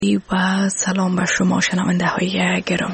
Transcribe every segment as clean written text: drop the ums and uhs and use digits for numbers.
و سلام بر شما شنونده های گرامی.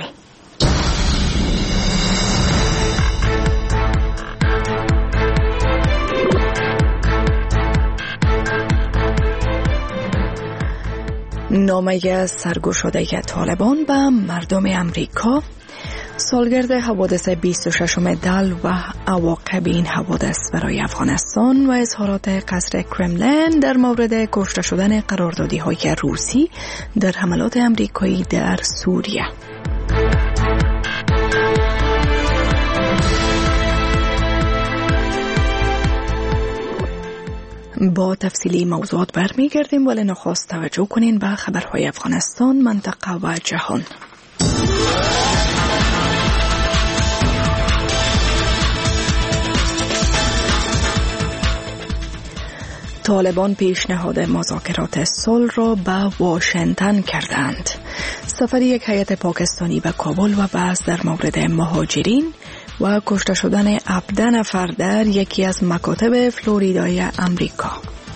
نامه سرگشاده طالبان به مردم امریکا، سالگرد حوادث 26 دل و عواقب این حوادث برای افغانستان و اظهارات قصر کرملین در مورد کشته شدن قراردادی های روسی در حملات امریکایی در سوریه. با تفصیلی موضوعات برمیگردیم، ولی نخست توجه کنین به خبرهای افغانستان، منطقه و جهان. طالبان پیشنهاد مذاکرات صلح را به واشنگتن کردند. سفر یک هیئت پاکستانی به کابل و بحث در مورد مهاجرین و کشته شدن 17 نفر در یکی از مکاتب فلوریدای امریکا.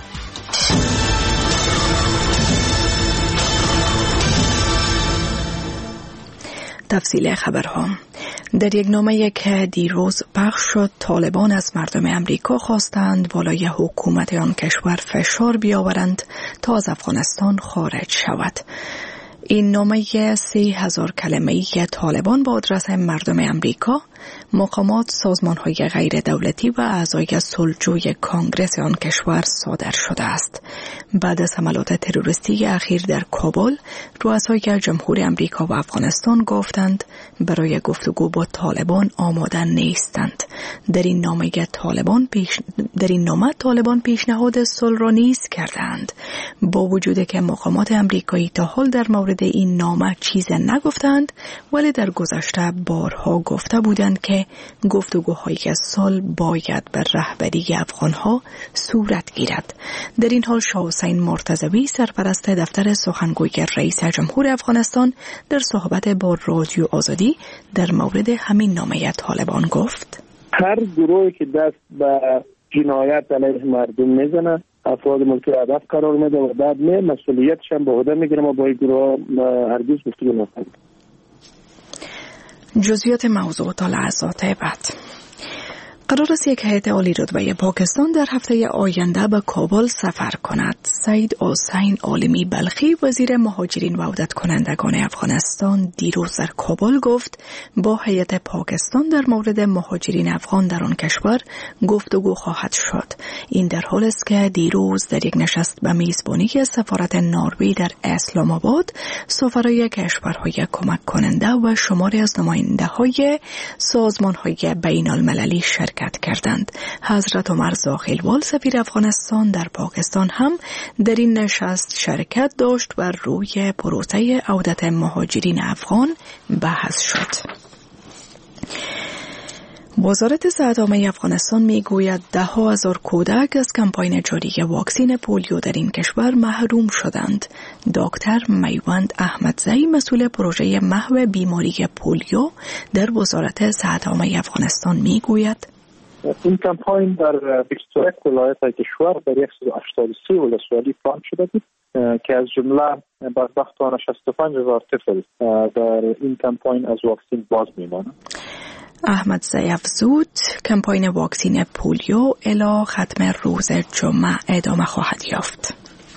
تفصیل خبرها. در یک نامه که دیروز پخش شد، طالبان از مردم امریکا خواستند بالای حکومت آن کشور فشار بیاورند تا از افغانستان خارج شود. این نامه 30,000 کلمه‌ای که طالبان با آدرس مردم امریکا، مقامات، سازمان‌های غیر دولتی و اعضای صلحجوی کانگرس آن کشور صادر شده است. بعد از حملات تروریستی اخیر در کابل، رؤسای جمهور امریکا و افغانستان گفتند برای گفتگو با طالبان آماده نیستند. در این نامه طالبان پیشنهاد صلح را نیز کردند. با وجود که مقامات امریکایی تا حال در مورد این نامه چیز نگفتند، ولی در گذشته بارها گفته بودند که گفتگوهای صلح باید بر رهبری افغانها صورت گیرد. در این حال شاه حسین مرتضوی، سرپرست دفتر سخنگوی رئیس جمهور افغانستان، در صحبت با رادیو آزادی در مورد همین نامه طالبان گفت: هر گروهی که دست به جنایت علیه مردم میزنه، افراد ملکی هدف قرار میده و بعد مسئولیتش هم به عهده میگیره، ما با این گروه هرگز گفتگو نکنیم. جزئیات موضوع تا لحظات بعد. قرار است یک هیئت عالی رتبه پاکستان در هفته آینده به کابل سفر کند. سید حسین عالمی بلخی، وزیر مهاجرین و عودت کنندگان افغانستان، دیروز در کابل گفت با هیئت پاکستان در مورد مهاجرین افغان در آن کشور گفتگو خواهد شد. این در حالی است که دیروز در یک نشست به میزبانی سفارت نروژ در اسلام آباد، سفرای کشورهای کمک کننده و شماری از نماینده‌های سازمان‌های بین‌المللی شرکت کردند. حضرت عمر زاخیلوال، سفیر افغانستان در پاکستان، هم در این نشست شرکت داشت و روی پروسه عودت مهاجرین افغان بحث شد. وزارت صحت عامه افغانستان میگوید 10,000 کودک از کمپاین جاری واکسین پولیو در این کشور محروم شدند. دکتر میوند احمدزی، مسئول پروژه محو بیماری پولیو در وزارت صحت عامه افغانستان میگوید: این کمپاین در 21 ولایت کشور در 183 ولسوالی پلان شده بود که از جمله بدبختانه 65,000 طفل در این کمپاین از واکسین باز میمانند. احمدزی افزود کمپاین واکسین پولیو الی ختم روز جمعه ادامه خواهد یافت.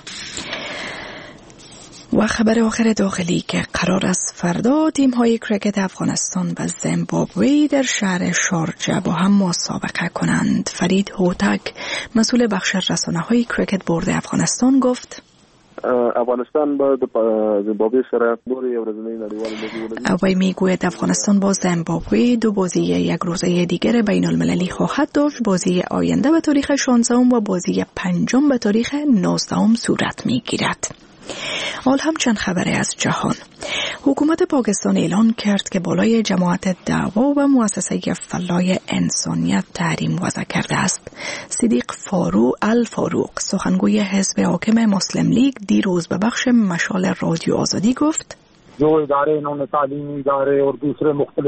و خبر آخر داخلی که قرار است فردا تیم‌های کریکت افغانستان و زیمبابوه در شهر شارجه با هم مسابقه کنند. فرید هوتک، مسئول بخش رسانه‌های کریکت بورد افغانستان، گفت: افغانستان با زیمبابوه سره دوره ورځنۍ نړیواله وی میگوید افغانستان با زیمبابوه دو بازی یک روزه دیگر بین المللی خواهد داشت. بازی آینده به تاریخ 16 و بازی پنجم به تاریخ 19 صورت میگیرد. حال هم چند خبره از جهان. حکومت پاکستان اعلان کرد که بالای جماعت دعوا و مؤسسه فلاح انسانیت تحریم وضع کرده است. صدیق الفاروق، سخنگوی حزب حاکم مسلم لیگ، دیروز به بخش مشال رادیو آزادی گفت: जो इदारे इन्होंने तालीमी इदारे और दूसरे मुख्तलिफ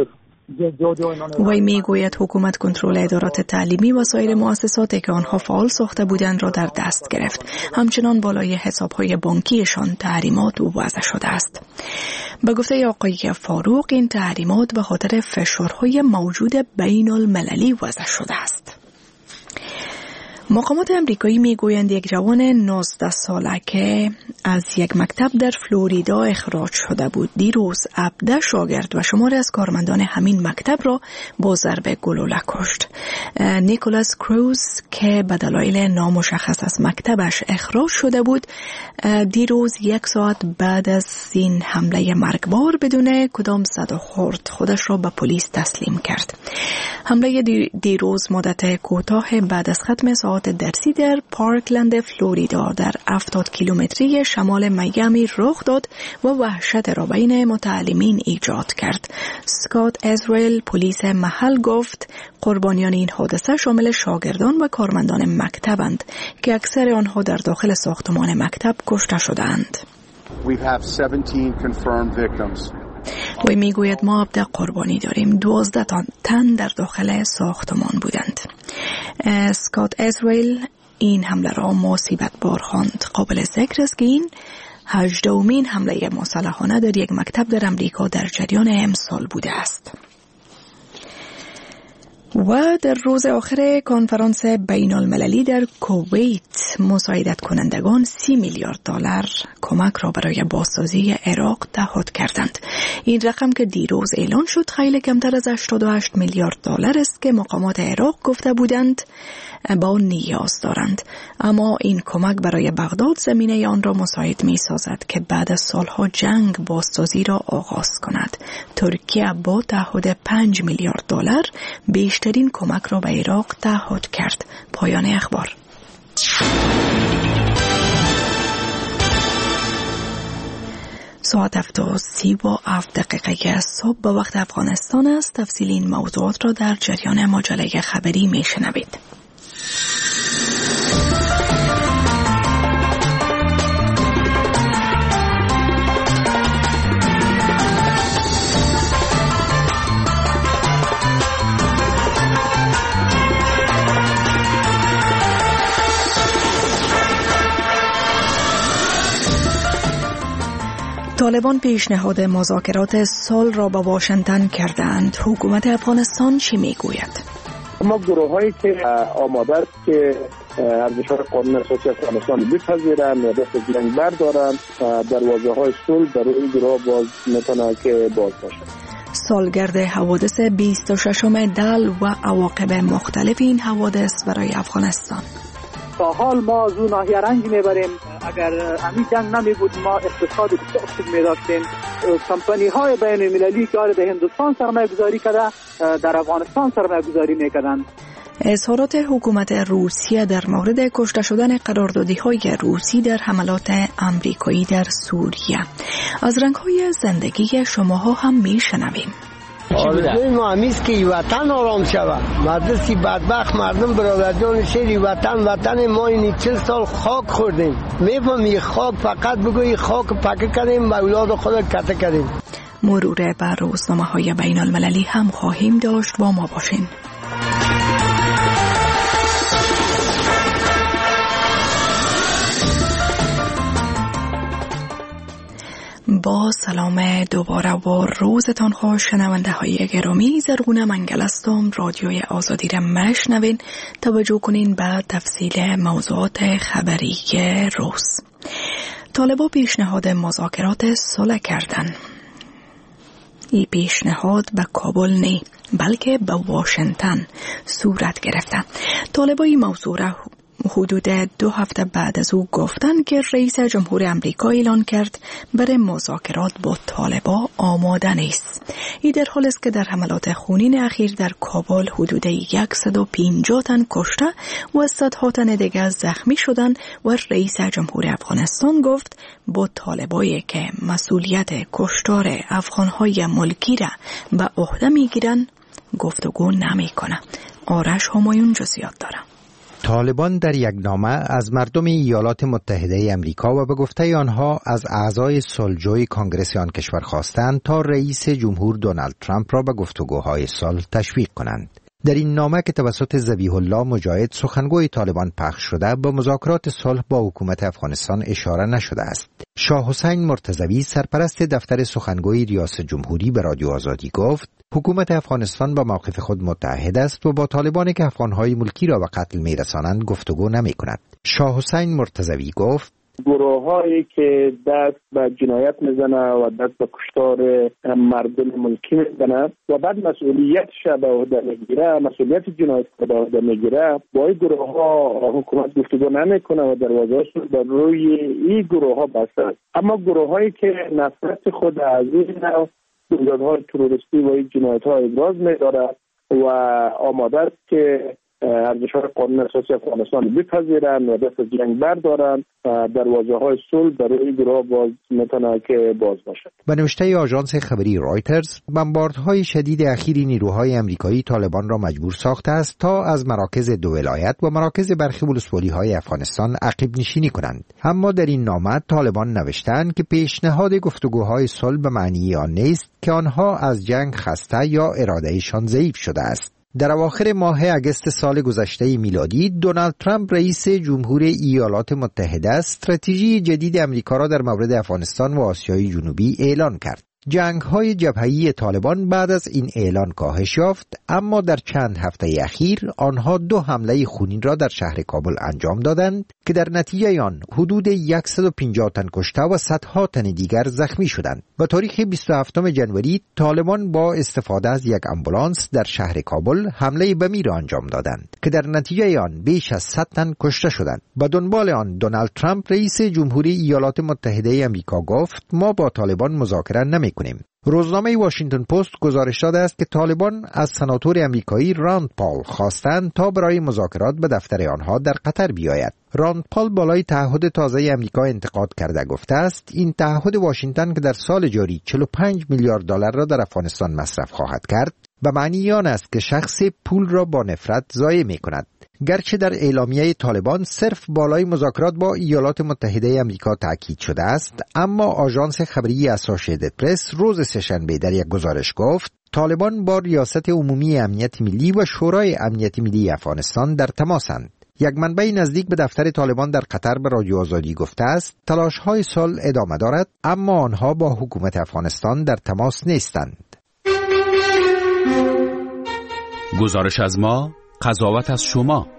وی میگوید حکومت کنترل ادارات تعلیمی و سایر مؤسساتی که آنها فعال ساخته بودند را در دست گرفت. همچنان بالای حسابهای بانکیشان تحریمات وضع شده است. به گفته آقای فاروق این تحریمات به خاطر فشارهای موجود بین المللی وضع شده است. مقامات امریکایی میگویند یک جوان 19 ساله که از یک مکتب در فلوریدا اخراج شده بود دیروز 17 شاگرد و شماری از کارمندان همین مکتب را با ضرب گلوله کشت. نیکولاس کروز که به دلایل نامشخص از مکتبش اخراج شده بود دیروز 1 ساعت بعد از این حمله مرگبار بدون کدام صدا خورد خودش را به پلیس تسلیم کرد. حمله دیروز مدت کوتاه بعد از ختم ساعت درسی در پارکلند فلوریدا در 70 کیلومتری شمال میامی رخ داد و وحشت را بین متعلمین ایجاد کرد. اسکات ازرائیل پلیس محل گفت قربانیان این حادثه شامل شاگردان و کارمندان مکتبند که اکثر آنها در داخل ساختمان مکتب کشته شدند. We have 17 confirmed victims. وی میگوید ما 17 قربانی داریم. 12 تن در داخل ساختمان بودند. اسکات ازرائیل این حمله را مصیبت بار خواند. قابل ذکر است که این 18مین حمله مسلحانه در یک مکتب در امریکا در جریان امسال بوده است. و در روز آخر کنفرانس بین المللی در کویت مساعدت کنندگان 30 میلیارد دلار کمک را برای بازسازی عراق تعهد کردند. این رقم که دیروز اعلان شد خیلی کمتر از 88 میلیارد دلار است که مقامات عراق گفته بودند با نیاز دارند. اما این کمک برای بغداد زمینه آن را مساعد می سازد که بعد از سالها جنگ بازسازی را آغاز کند. ترکیه با تعهد 5 میلیارد دلار بیشترین کمک را به عراق تعهد کرد. پایان اخبار. ساعت 7:37 صبح به وقت افغانستان است. تفصیل این موضوعات را در جریان مجله خبری می شنوید. طالبان پیشنهاد مذاکرات صلح را به واشنگتن کردند. حکومت افغانستان چی میگوید؟ ما گروهایی که آماده است که ارزش‌های قانون اساسی افغانستان بپذیرند و دست از جنگ بردارند، دروازه‌های صلح در این گروه باز میتونه که باز باشه. سالگرد حوادث 26 دل و عواقب مختلف این حوادث برای افغانستان. تا حال ما از اون ناحیه رنج میبریم. اگر همین جنگ نمی بود ما اقتصاد بسیار خوب می داشتیم. کمپانی های بین المللی که در هندوستان سرمایه گذاری کرده در افغانستان سرمایه گذاری میکردند. اظهارات حکومت روسیه در مورد کشته شدن قراردادی های روسی در حملات امریکایی در سوریه. از رنگ های زندگی شماها هم می شنویم. آرزوی ما همیست که وطن آرام شود. مدرسی بدبخت مردم برادرجان شهری وطن ما این 40 سال خاک خوردیم. میفهمی خاک فقط بگویی خاک پکه کردیم و اولاد خود کته کردیم. مرور بر روزنامه های بین المللی هم خواهیم داشت. با ما باشین. با سلام دوباره و روزتان خوش شنونده های گرامی. زرغونه منگل هستم. رادیوی آزادی را مشنوین. توجه کنین به تفصیل موضوعات خبری روز. طالبان پیشنهاد مذاکرات صلح کردن. این پیشنهاد به کابل نه بلکه به واشنگتن صورت گرفته. طالبان این موضوع را حدود 2 هفته بعد از او گفتند که رئیس جمهور آمریکا اعلان کرد برای مذاکرات با طالبان آماده نیست. این در حالی است که در حملات خونین اخیر در کابل حدود 150 تن کشته و صدها تن دیگر زخمی شدند و رئیس جمهور افغانستان گفت با طالبایی که مسئولیت کشتار افغانهای ملکی را به عهده میگیرند گفتگو نمیکنه. آرش همایون جزئیات داره. طالبان در یک نامه از مردم ایالات متحده امریکا و به گفته آنها از اعضای صلحجوی کانگرس آن کشور خواستند تا رئیس جمهور دونالد ترامپ را به گفتگوهای صلح تشویق کنند. در این نامه که توسط ذبیح الله مجاهد سخنگوی طالبان پخش شده به مذاکرات صلح با حکومت افغانستان اشاره نشده است. شاه حسین مرتضوی سرپرست دفتر سخنگوی ریاست جمهوری به رادیو آزادی گفت حکومت افغانستان با موقف خود متحد است و با طالبانی که افغانهای ملکی را به قتل می‌رسانند گفتگو نمی‌کند. شاه حسین مرتضوی گفت گروه‌هایی که دست به جنایت میزنه و دست به کشتار مردم ملکی میزنه و بعد مسئولیتش به عهده میگیره، مسئولیت جنایت به عهده میگیره، با این گروه‌ها حکومت گفتگو نمیکنه و دروازه‌اش بر روی این گروه‌ها بسته است. اما گروه‌هایی که نفرت خود از این بنیادهای تروریستی و این جنایت‌ها ابراز می‌دارد و آماده است که ارزش‌های قانون اساسی افغانستان بپذیرند و دست از جنگ بردارند، دروازه‌های صلح برای این گروه باز میتونه که باز باشد. به نوشته آژانس خبری رایترز، بمباردهای شدید اخیر نیروهای امریکایی طالبان را مجبور ساخته است تا از مراکز دو ولایت و مراکز برخی ولسوالی‌های افغانستان عقب نشینی کنند. اما در این نامه طالبان نوشتند که پیشنهاد گفتگوهای صلح به معنی آن نیست که آنها از جنگ خسته یا ارادهشان ضعیف شده است. در اواخر ماه اگست سال گذشته میلادی دونالد ترامپ رئیس جمهور ایالات متحده استراتژی جدید امریکا را در مورد افغانستان و آسیای جنوبی اعلان کرد. جنگ‌های جبهه‌ای طالبان بعد از این اعلان کاهش یافت، اما در چند هفته اخیر آنها 2 حمله خونین را در شهر کابل انجام دادند که در نتیجه آن حدود 150 تن کشته و صدها تن دیگر زخمی شدند. و تاریخ 27 جنوری طالبان با استفاده از یک آمبولانس در شهر کابل حمله بمی را انجام دادند که در نتیجه آن بیش از 100 تن کشته شدند. به دنبال آن دونالد ترامپ رئیس جمهوری ایالات متحده امریکا گفت ما با طالبان مذاکره نمی‌کنیم. روزنامه واشنگتن پست گزارش داده است که طالبان از سناتور امریکایی راند پال خواستند تا برای مذاکرات به دفتر آنها در قطر بیاید. راند پال بالای تعهد تازه امریکا انتقاد کرده گفته است این تعهد واشنگتن که در سال جاری 45 میلیارد دلار را در افغانستان مصرف خواهد کرد به معنی آن است که شخص پول را با نفرت ضایع می‌کند. گرچه در اعلامیه طالبان صرف بالای مذاکرات با ایالات متحده امریکا تاکید شده است، اما آژانس خبری اسوسییتد پرس روز سه‌شنبه در یک گزارش گفت طالبان با ریاست عمومی امنیت ملی و شورای امنیت ملی افغانستان در تماسند. یک منبع نزدیک به دفتر طالبان در قطر به رادیو آزادی گفته است تلاش‌های صلح ادامه دارد، اما آنها با حکومت افغانستان در تماس نیستند. گزارش از ما، قضاوت از شما.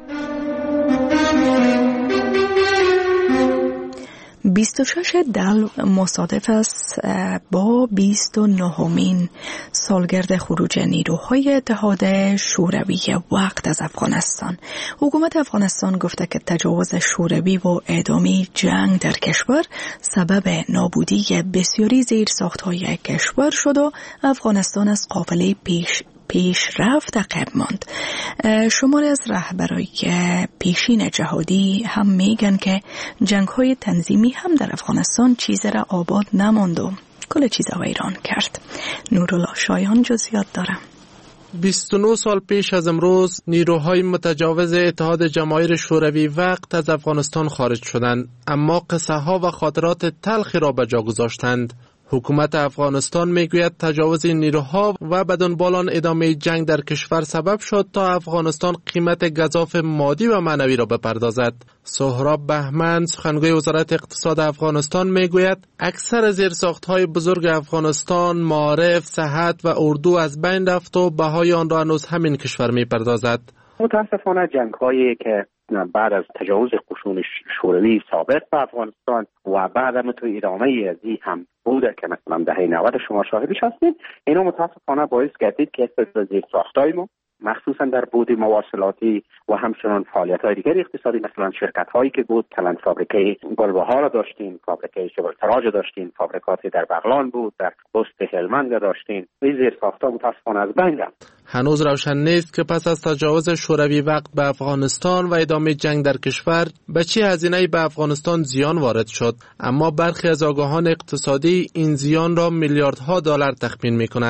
26 دل مصادف است با 29مین سالگرد خروج نیروهای اتحاد شوروی وقت از افغانستان. حکومت افغانستان گفته که تجاوز شوروی و ادامه جنگ در کشور سبب نابودی بسیاری زیرساخت‌های کشور شد و افغانستان از قافله پیشرفت عقب ماند. شماری از رهبرای پیشین جهادی هم میگن که جنگ‌های تنظیمی هم در افغانستان چیزی را آباد نماند و کل چیزا ویران کرد. نورالله شایان جزئیات داره. 29 سال پیش از امروز نیروهای متجاوز اتحاد جماهیر شوروی وقت از افغانستان خارج شدند، اما قصه ها و خاطرات تلخی را به جا گذاشتند. حکومت افغانستان میگوید تجاوز این نیروها و بدون بالان ادامه جنگ در کشور سبب شد تا افغانستان قیمت گزاف مادی و معنوی را بپردازد. سهراب بهمن سخنگوی وزارت اقتصاد افغانستان میگوید اکثر زیرساخت‌های بزرگ افغانستان، معارف، صحت و اردو از بین رفت و بهای آن را هنوز همین کشور میپردازد. متاسفانه جنگ‌هایی که بعد از تجاوز قشون شوروی سابق به افغانستان و بعد هم تو ادامه ازی هم بوده که مثلا دهه 90 شما شاهدش هستید، اینا متاسفانه باعث گردید که زیرساخت‌های ما مخصوصا در بود مواصلاتی و همچنان فعالیت‌های دیگر اقتصادی مثلا شرکت‌هایی که بود کلان فابریکه گلبهار را داشتین، فابریکه شبرتراج داشتین، فابریکاتی در بغلان بود، در بست هلمند داشتین. این زیرساخت‌ها متاسفانه از بین رفت. هنوز روشن نیست که پس از تجاوز شوروی وقت به افغانستان و ادامه جنگ در کشور به چه هزینه‌ای به افغانستان زیان وارد شد، اما برخی از آگاهان اقتصادی این زیان را میلیاردها دلار تخمین می‌کنند.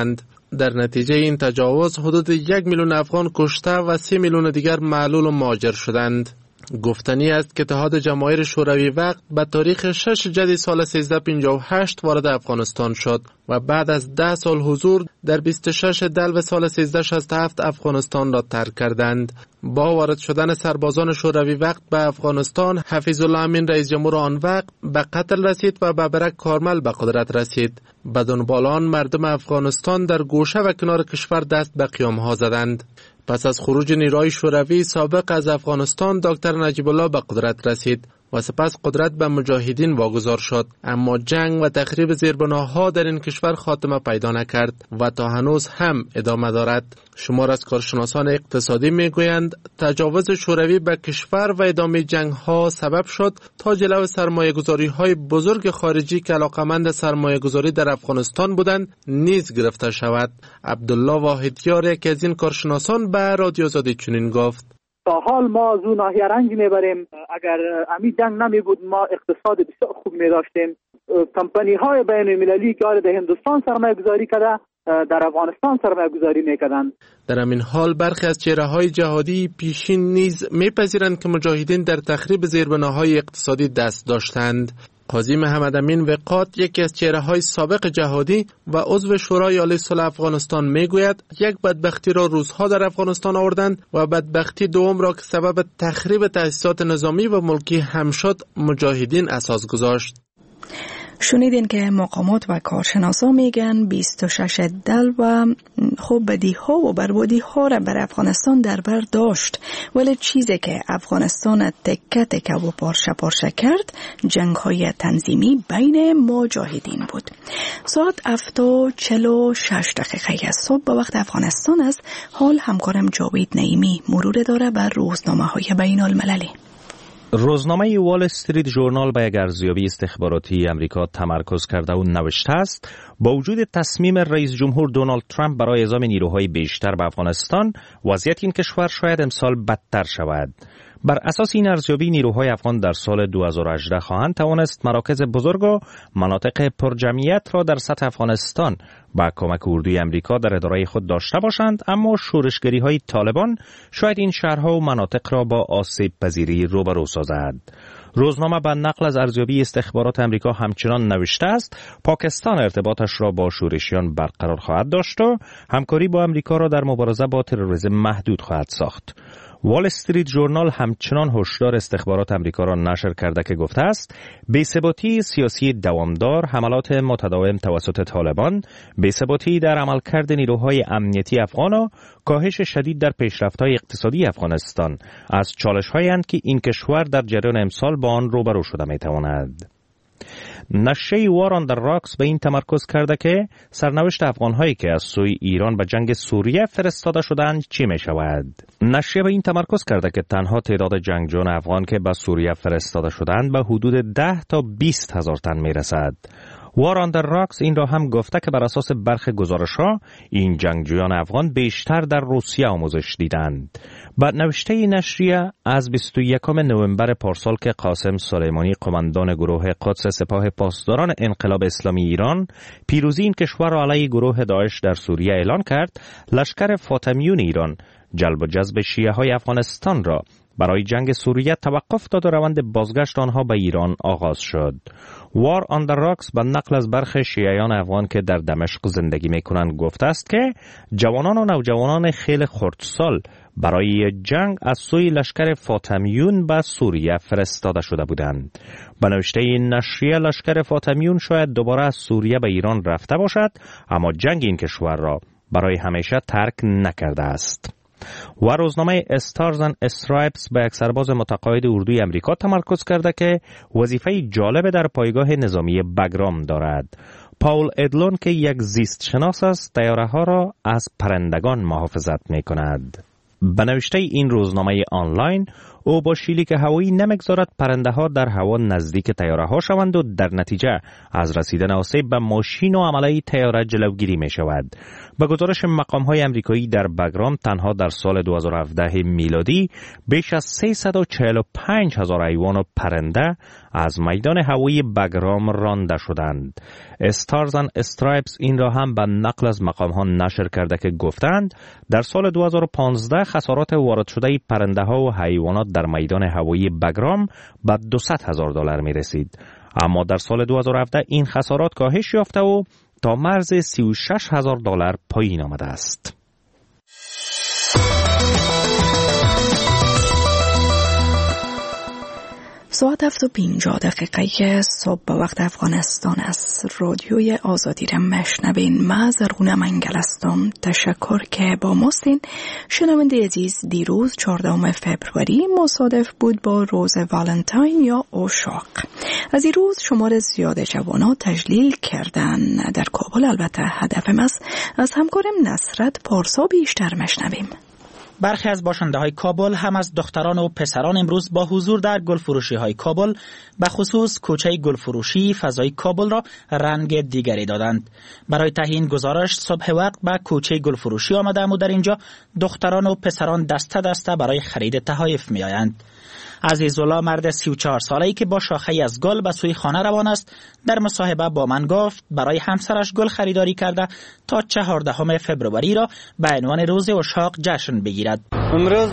در نتیجه این تجاوز حدود 1 میلیون افغان کشته و 3 میلیون دیگر معلول و مهاجر شدند. گفتنی است که اتحاد جماهیر شوروی وقت به تاریخ 6 جدی سال 1358 وارد افغانستان شد و بعد از 10 سال حضور در 26 دلو سال 1367 افغانستان را ترک کردند. با وارد شدن سربازان شوروی وقت به افغانستان، حفیظ الله امین رئیس جمهور آن وقت به قتل رسید و بابرک کارمل به قدرت رسید. به دنبال آن مردم افغانستان در گوشه و کنار کشور دست به قیام ها زدند. پس از خروج نیروهای شوروی سابق از افغانستان، دکتر نجیب الله به قدرت رسید و سپس قدرت به مجاهدین واگذار شد، اما جنگ و تخریب زیربناها در این کشور خاتمه پیدا نکرد و تا هنوز هم ادامه دارد. شمار از کارشناسان اقتصادی میگویند تجاوز شوروی به کشور و ادامه جنگ ها سبب شد تا جلو سرمایه گذاری های بزرگ خارجی که علاقمند سرمایه گذاری در افغانستان بودند نیز گرفته شود. عبدالله واحدیار، یکی از این کارشناسان، به رادیو آزادی چنین گفت: تا حال ما از اون ناحیه رنج میبریم. اگر امی جنگ نمی بود ما اقتصاد بسیار خوب می داشتیم. کمپانی های بین المللی که در هندوستان سرمایه گذاری کرده در افغانستان سرمایه گذاری میکردند. در همین حال برخی از چهره های جهادی پیشین نیز میپذیرند که مجاهدین در تخریب زیربناهای اقتصادی دست داشتند. قاضی محمد امین وقات، یکی از چهره‌های سابق جهادی و عضو شورای عالی صلح افغانستان، میگوید یک بدبختی را روس‌ها در افغانستان آوردند و بدبختی دوم را که سبب تخریب تأسیسات نظامی و ملکی هم شد مجاهدین اساس گذاشت. شنیدین که مقامات و کارشناسا میگن 26 دل و خب بدیها و بربادیها را بر افغانستان در بر داشت، ولی چیزی که افغانستان تکه تکه و پارچه پارچه کرد جنگ های تنظیمی بین مجاهدین بود. ساعت 7:46 از صبح به وقت افغانستان است. حال همکارم جاوید نعیمی مرور داره بر روزنامه های بین المللی. روزنامه وال استریت ژورنال به یک ارزیابی استخباراتی امریکا تمرکز کرده و نوشته است با وجود تصمیم رئیس جمهور دونالد ترامپ برای اعزام نیروهای بیشتر به افغانستان، وضعیت این کشور شاید امسال بدتر شود. بر اساس این ارزیابی نیروهای افغان در سال 2018 خواهند توانست مراکز بزرگ و مناطق پرجمعیت را در سطح افغانستان با کمک اردوی امریکا در اداره خود داشته باشند، اما شورشگری های طالبان شاید این شهرها و مناطق را با آسیب پذیری روبرو سازد. روزنامه به نقل از ارزیابی استخبارات امریکا همچنان نوشته است پاکستان ارتباطش را با شورشیان برقرار خواهد داشت و همکاری با امریکا را در مبارزه با تروریسم محدود خواهد ساخت. وال استریت ژورنال همچنان هشدار استخبارات امریکا را نشر کرده که گفته است بی‌ثباتی سیاسی دوامدار، حملات متداوم توسط طالبان، بی‌ثباتی در عملکرد نیروهای امنیتی افغان و کاهش شدید در پیشرفت‌های اقتصادی افغانستان از چالش‌هایی اند که این کشور در جریان امسال با آن روبرو شده می‌تواند. نشریه وار آن در راکس به این تمرکز کرده که سرنوشت افغان‌هایی که از سوی ایران به جنگ سوریه فرستاده شدند چی می شود؟ نشریه به این تمرکز کرده که تنها تعداد جنگجویان افغان که به سوریه فرستاده شدند به حدود 10 تا 20 هزار تن می رسد. وار آن در راکس این را هم گفته که بر اساس برخی گزارش‌ها این جنگجویان افغان بیشتر در روسیه آموزش دیدند. بعد نوشته نشریه از 21 نوامبر پارسال که قاسم سلیمانی قماندان گروه قدس سپاه پاسداران انقلاب اسلامی ایران پیروزی این کشور را علیه گروه داعش در سوریه اعلان کرد، لشکر فاطمیون ایران جلب و جذب شیعه های افغانستان را برای جنگ سوریه توقف داد و روند بازگشت آنها به ایران آغاز شد. وار آن در راکس به نقل از برخی شیعیان افغان که در دمشق زندگی میکنند گفته است که جوانان و نوجوانان خیلی خردسال برای جنگ از سوی لشکر فاطمیون به سوریه فرستاده شده بودند. به نوشته این نشریه لشکر فاطمیون شاید دوباره از سوریه به ایران رفته باشد، اما جنگ این کشور را برای همیشه ترک نکرده است. و روزنامه استارز اند استرایپس به یک سرباز متقاعد اردوی امریکا تمرکز کرده که وظیفه جالب در پایگاه نظامی بگرام دارد. پاول ادلون که یک زیست شناس است طیاره ها را از پرندگان محافظت می کند. به نوشته این روزنامه آنلاین او با شلیک هوایی نمیگذارد پرنده ها در هوا نزدیک تیاره ها شوند و در نتیجه از رسیدن آسیب به ماشین و عمله تیاره جلوگیری می شود. به گزارش مقام های امریکایی در بگرام تنها در سال 2017 میلادی بیش از 345,000 حیوان و پرنده از میدان هوایی بگرام رانده شدند. استارز اند استرایپس این را هم به نقل از مقام ها نشر کرده که گفتند در سال 2015 خسارات وارد شده پرنده ها و حیوانات در میدان هوایی بگرام به $200,000 می رسید. اما در سال 2017 این خسارات کاهش یافته و تا مرز $36,000 پایین آمده است. ساعت 7:50 صبح به وقت افغانستان است. رادیوی آزادی را مشنوین. من زرغونه منگل هستم. تشکر که با ماستین. شنونده عزیز، دیروز 14 فبروری مصادف بود با روز والنتاین یا عشاق. از این روز شمار زیاد جوانان تجلیل کردن. در کابل البته هدفم است از همکارم نصرت پارسا بیشتر مشنویم. برخی از باشنده های کابل هم از دختران و پسران امروز با حضور در گلفروشی های کابل به خصوص کوچه گلفروشی فضای کابل را رنگ دیگری دادند. برای تهیه گزارش صبح وقت به کوچه گلفروشی آمدم و در اینجا دختران و پسران دسته دسته برای خرید تحایف می آیند. عزیزالله مرد 34 ساله‌ای که با شاخه‌ای از گل به سوی خانه روان است در مصاحبه با من گفت برای همسرش گل خریداری کرده تا 14 فبروری را به عنوان روز عشاق جشن بگیرد. امروز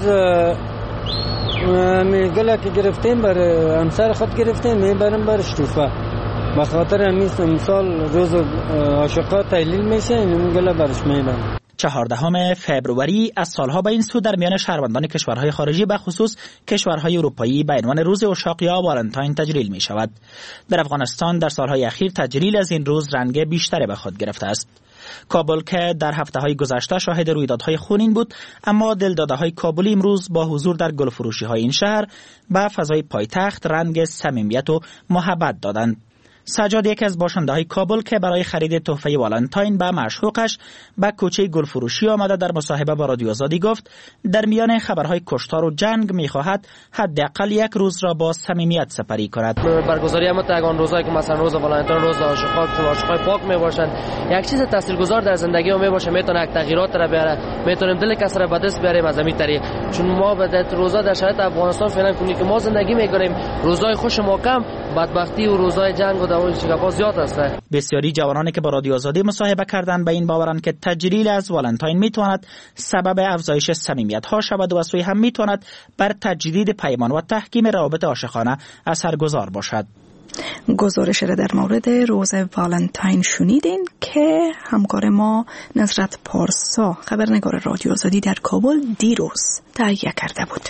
گل که گرفتیم برای همسر خود گرفتیم میبریم برای شوفه به خاطر امسال روز عاشقا تحلیل میشه این گل برش میبریم. 14 فبروری از سالها به این سو در میان شهروندان کشورهای خارجی به خصوص کشورهای اروپایی به عنوان روز عشاق یا والنتاین تجلیل می شود. در افغانستان در سالهای اخیر تجلیل از این روز رنگ بیشتری به خود گرفته است. کابل که در هفته‌های گذشته شاهد رویدادهای خونین بود، اما دلداده‌های کابلی امروز با حضور در گلفروشی‌های این شهر به فضای پایتخت رنگ صمیمیت و محبت دادند. سجاد یکی از باشنده‌های کابل که برای خرید تحفه والنتاین به معشوقش به کوچه گلفروشی آمده در مصاحبه با رادیو آزادی گفت در میان خبرهای کشتار و جنگ می‌خواهد حداقل یک روز را با صمیمیت سپری کند. برگزاری همون روزایی که مثلا روز والنتاین، روز عاشقای پاک میباشند، یک چیز تاثیرگذار در زندگی ما میباشه، میتونه یک تغییرات را بیاره، میتونیم دل کس را به دست بیاریم از همین طریق. چون ما به روزا در شرایط افغانستان فعلا کنیم که ما زندگی میکنیم، روزای خوش ما کم، بدبختی و روزای جنگ و اون شکافا زیاد است. بسیاری جوانانی که با رادیو آزادی مصاحبه کردند به این باورند که تجلیل از والنتاین میتواند سبب افزایش صمیمیت‌ها شود و از سوی هم میتواند بر تجدید پیمان و تحکیم روابط عاشقانه اثرگذار باشد. گزارش را در مورد روز والنتاین شنیدین که همکار ما نصرت پارسا خبرنگار رادیو آزادی در کابل دیروز تهیه کرده بود.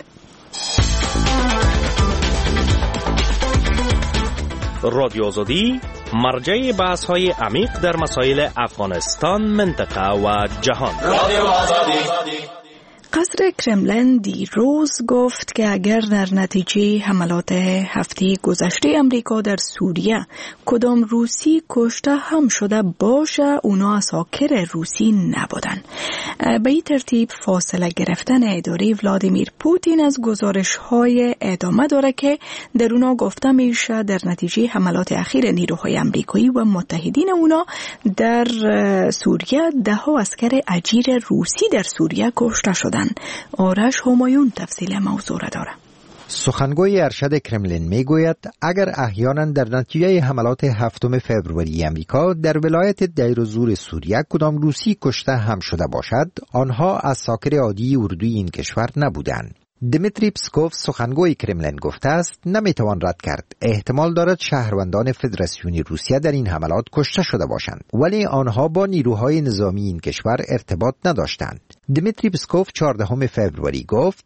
رادیو آزادی مرجع بحث‌های عمیق در مسائل افغانستان، منطقه و جهان. رادیو آزادی. قصر کرملین دیروز گفت که اگر در نتیجه حملات هفته گذشته امریکا در سوریه کدام روسی کشته هم شده باشه اونا اساکر روسی نبودن. به این ترتیب فاصله گرفتن اداره ولادیمیر پوتین از گزارش‌های ادامه داره که در اونا گفته میشه در نتیجه حملات اخیر نیروهای امریکایی و متحدین اونا در سوریه 10 عسکر اجیر روسی در سوریه کشته شدن. آرش همایون تفصیل موضوع را داره. سخنگوی ارشد کرملین میگوید اگر احیانا در نتیجه حملات 7 فوریه امریکا در ولایت دیر الزور سوریه کدام روسی کشته هم شده باشد، آنها اساکر عادی اردوی این کشور نبودند. دمیتری پسکوف سخنگوی کرملین گفته است نمیتوان رد کرد احتمال دارد شهروندان فدراسیون روسیه در این حملات کشته شده باشند، ولی آنها با نیروهای نظامی این کشور ارتباط نداشتند. دمیتری پسکوف 14 فوریه گفت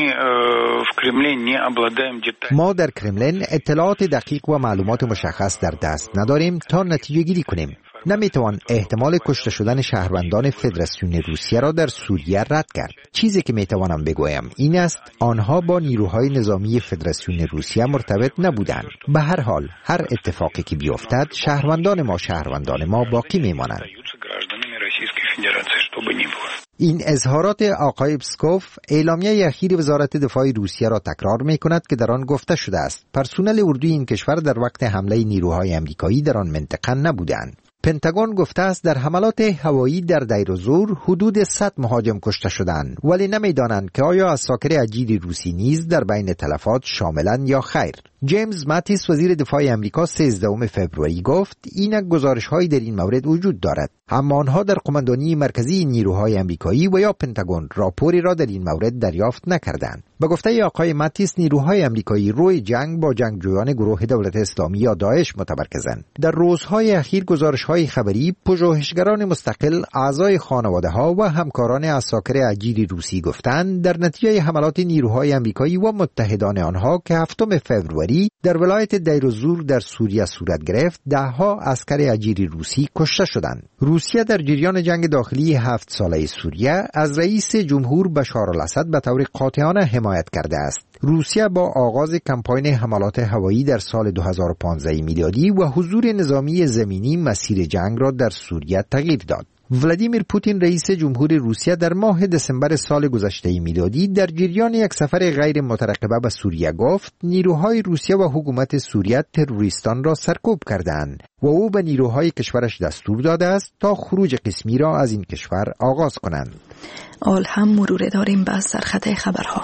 ما در کرملین اطلاعات دقیق و معلومات مشخص در دست نداریم تا نتیجه گیری کنیم. نمیتوان احتمال کشته شدن شهروندان فدراسیون روسیه را در سوریه رد کرد. چیزی که میتوانم بگویم این است آنها با نیروهای نظامی فدراسیون روسیه مرتبط نبودند. به هر حال هر اتفاقی که بیفتد شهروندان ما باقی میمانند. این اظهارات آقای پسکوف اعلامیه اخیر وزارت دفاع روسیه را تکرار می‌کند که در آن گفته شده است پرسنل اردوی این کشور در وقت حمله نیروهای آمریکایی در آن منطقه نبودند. پنتاگون گفته است در حملات هوایی در دیر الزور حدود 100 مهاجم کشته شدند، ولی نمی‌دانند که آیا عساکر اجیر روسی نیز در بین تلفات شاملند یا خیر. جیمز ماتیس وزیر دفاع آمریکا 13 فوریه گفت اینک گزارش‌هایی در این مورد وجود دارد، اما آنها در قماندانی مرکزی نیروهای آمریکایی و یا پنتاگون راپوری را در این مورد دریافت نکردند. به گفته آقای ماتیس نیروهای آمریکایی روی جنگ با جنگجویان گروه دولت اسلامی یا داعش متمرکزند. در روزهای اخیر گزارش‌های خبری پژوهشگران مستقل، اعضای خانواده‌ها و همکاران عساکر اجیر روسی گفتند در نتیجه حملات نیروهای آمریکایی و متحدان آنها که 7 فوریه در ولایت دیر الزور در سوریه صورت گرفت، 10 عسکر اجیر روسی کشته شدند. روسیه در جریان جنگ داخلی 7 ساله سوریه از رئیس جمهور بشار الاسد به طور قاطعانه حمایت کرده است. روسیه با آغاز کمپاین حملات هوایی در سال 2015 میلادی و حضور نظامی زمینی مسیر جنگ را در سوریه تغییر داد. ولادیمیر پوتین رئیس جمهور روسیه در ماه دسامبر سال گذشته میلادی در جریان یک سفر غیر مترقبه به سوریه گفت نیروهای روسیه و حکومت سوریه تروریستان را سرکوب کردند و او به نیروهای کشورش دستور داده است تا خروج قسمی را از این کشور آغاز کنند. آل هم مرور داریم به سرخط خبرها.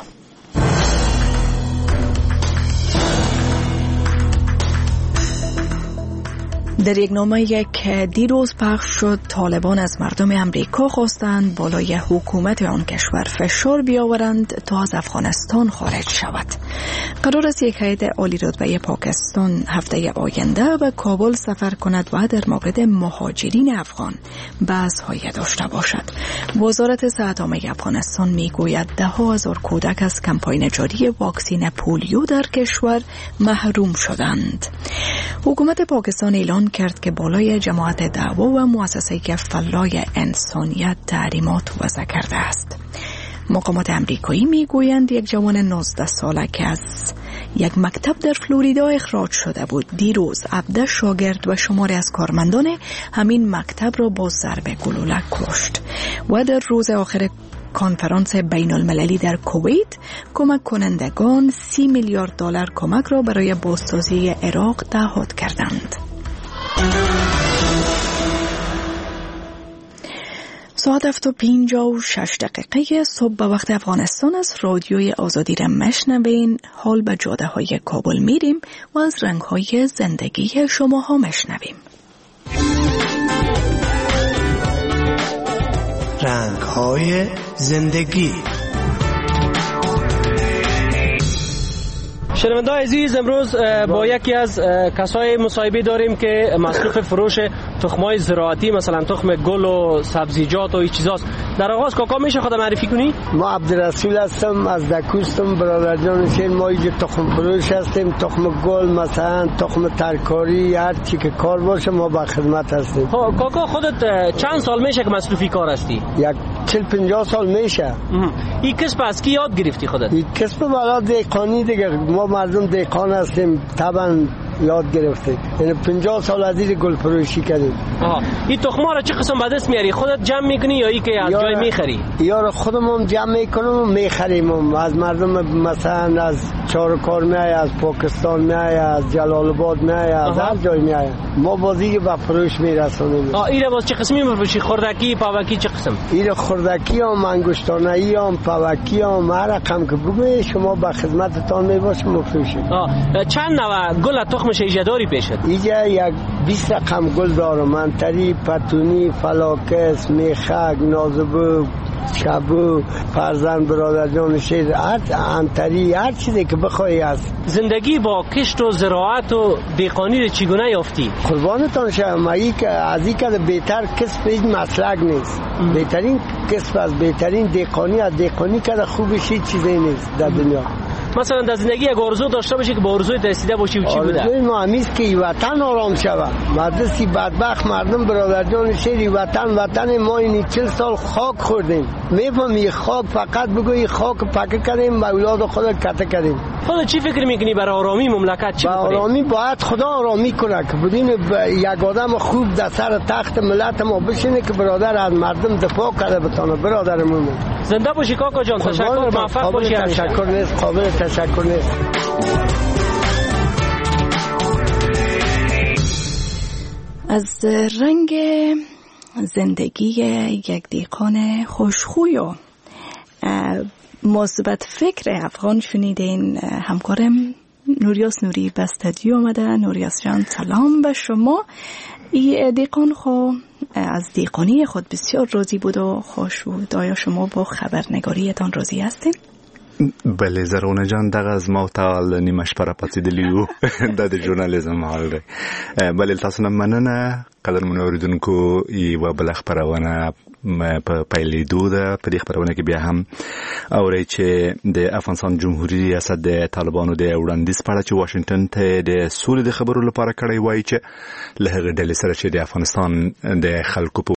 در یک نامه که دیروز پخش شد، طالبان از مردم امریکا خواستند بالای حکومت آن کشور فشار بیاورند تا از افغانستان خارج شود. قرار است یک هیئت عالی رتبه پاکستان هفته آینده به کابل سفر کند و در مورد مهاجرین افغان بحث‌هایی داشته باشد. وزارت صحت عامه افغانستان میگوید 10,000 کودک از کمپاین جاری واکسین پولیو در کشور محروم شدند. حکومت پاکستان اعلان کرد که بالای جماعت دعوا و مؤسسه فلاح انسانیت تحریمات وضع کرده است. مقامات امریکایی میگویند یک جوان 19 ساله که از یک مکتب در فلوریدا اخراج شده بود دیروز 17 شاگرد و شماری از کارمندان همین مکتب را با ضرب گلوله کشت و در روز آخر کنفرانس بین المللی در کویت کمک کنندگان 30 میلیارد دلار کمک را برای بازسازی عراق تعهد کردند. ساعت 7:56 صبح به وقت افغانستان از رادیوی آزادی را مشنوین. حال به جاده های کابل میریم و از رنگ های زندگی شما ها مشنویم. رنگ های زندگی. شنونده‌های عزیز، امروز با یکی از کسای مصاحبه داریم که مصروف فروش تخم‌های زراعتی مثلا تخم گل و سبزیجات و این چیزاست. در آغاز کاکا میشه خود معرفی کنی؟ ما عبدالرسول هستم از دکوستم، برادر جان شین. ما اینجا تخم فروش هستیم، تخم گل مثلا تخم ترکاری، هر چی که کار باشه ما با خدمت هستیم. کاکا خودت چند سال میشه که مصروفی کار هستی؟ یک 40-50 سال میشه. این کسب از کی یاد گرفتی خودت؟ این کسب بالا دهقانی دیگه، ما مردم دهقان هستیم، طبعا یاد گرفتیم. یعنی 50 سال از این گل فروشی کردیم. این تخم‌ها را چه قسم به دست میاری؟ خودت جمع میکنی یا این که از جای میخری؟ یا خودمون جمع میکنیم و میخریم از مردم، مثلا از چارکار میای، از پاکستان میای، از جلال آباد میای، از هر جای میای. ما بازی به فروش میرسونیم. این باز چه قسمی میفروشی؟ خوردکی، پاوکی چه قسم؟ این خوردکی هم، انگشتانه‌ای هم، پاوکی هم، هر رقم که بگوی شما به خدمتتان میباشیم میفروشیم. چند نوع گل تخمش ایجا داری پیشت؟ ایجا یک 20 رقم گل دارم. منتری، پتونی، فلاکس، میخک، نازبو، شبو، فرزند، برادر جان شیر، انتری، هر چیزی که بخوایی هست. زندگی با کشت و زراعت و دهقانی رو چگونه یافتی؟ قربانتان شم، از این که بهتر کسب هیچ مسلک نیست. بهترین کسب از بهترین دهقانی، از دهقانی که خوبش هیچ چیزی نیست در دنیا. مثلا در زندگی یک آرزو داشته باشی که با آرزوی رسیده باشی و چی بوده؟ آرزوی ما همیست که وطن آرام شود. مدرسی بدبخت مردم برادر جان شهری وطن ما این 40 سال خاک خوردیم. میفهمی خاک فقط بگویی خاک پاکه کردیم و اولاد خود کته کردیم. خودت چی فکر میکنی برای آرامی مملکت چی بکنیم؟ آرامی باید خدا آرامی کنه که بدون یک آدم خوب در سر تخت ملت ما بشینه که برادر از مردم دفاع کرده بتونه. برادرمون زنده باشی کاکا جان. تشکر. موفق باشی. تشکر نیست، قابل تشکر نیست. از رنگ زندگی یک دیقان خوشخوی و مثبت فکر افغان شنیدین. همکارم نوریاس نوری به استودیو آمده. نوریاس جان سلام به شما. این دیقان خو از دیقانی خود بسیار راضی بود و خوش بود. آیا شما با خبرنگاریتان راضی هستین؟ بله زرونه جان دغه از ما تعال نیمش پر پاتیدلیو د ژورنالیزم حال دی. بله تاسو نه مننه قدرمن اوریدونکو یو بل خبرونه په پیلېدو ده. په دې خبرونه کې بیا هم اورئ چې د افغانستان جمهوریت ریاست د طالبانو د وړاندیز په اړه چې واشنگټن ته د سولې د خبرو لپاره کړی وایي چې له هغې ډلې سره چې د افغانستان د خلکو په